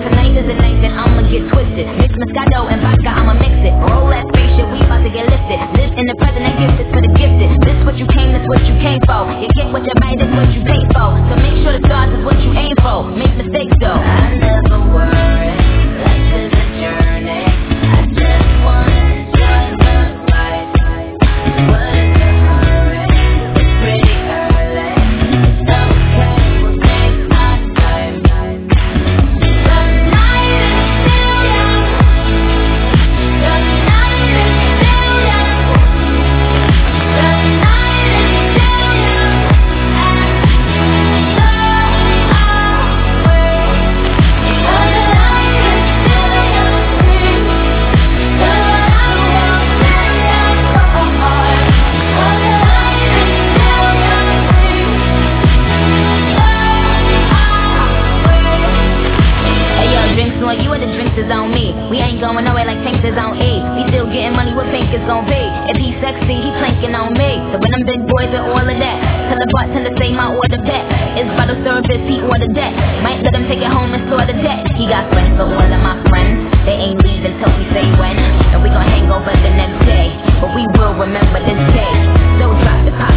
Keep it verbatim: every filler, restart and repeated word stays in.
Tonight is the night that I'ma get twisted. Mix Moscato and vodka, I'ma mix it. Roll that spaceship, we about to get lifted. Live in the present and gift is for the gifted. This what you came, this what you came for. You get what you made, this what you paid for. So make sure the stars is what you aim for. Make mistakes though. I never worry, life is a journey. I just wanna enjoy the ride. What is the hurry? It's pretty early. It's okay, we'll take our time. The night is still young. The night is still young. The night is still young. And so are we. The night is still young. The light will stay young forever. The night is still young. Hey yo, drinks on you and the drinks is on me. We ain't going nowhere like tanks is on E. We still getting money, what think it's gon' be? If he's sexy, he planking on me. So when them big boys and all of that, tell the bartender say my order back. It's bottle service, he ordered that. Might let him take it home and store the debt. He got friends, so all of my friends, they ain't leaving till we say when. And we gon' hang over the next day, but we will remember this day. So drop the pop